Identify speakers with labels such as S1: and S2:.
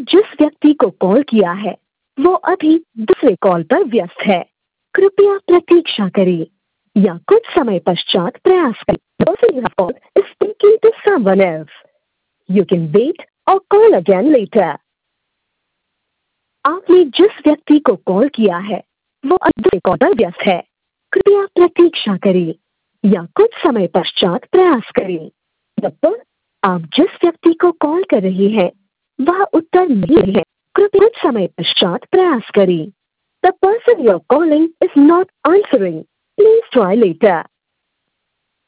S1: जिस व्यक्ति को कॉल किया है वो अभी दूसरे कॉल पर व्यस्त है। कृपया प्रतीक्षा करें या कुछ समय पश्चात प्रयास करें। The person you have called is speaking to someone else. You can wait or call again later. आपने जिस व्यक्ति को कॉल किया है वो अब दूसरे कॉल पर व्यस्त है। कृपया प्रतीक्षा करें या कुछ समय पश्चात प्रयास करें। जब तक आप जिस व्यक्ति को कॉल कर रहे हैं वह उत्तर नहीं है, कृपया कुछ समय पश्चात प्रयास करें। The person you're calling is not answering. Please try later.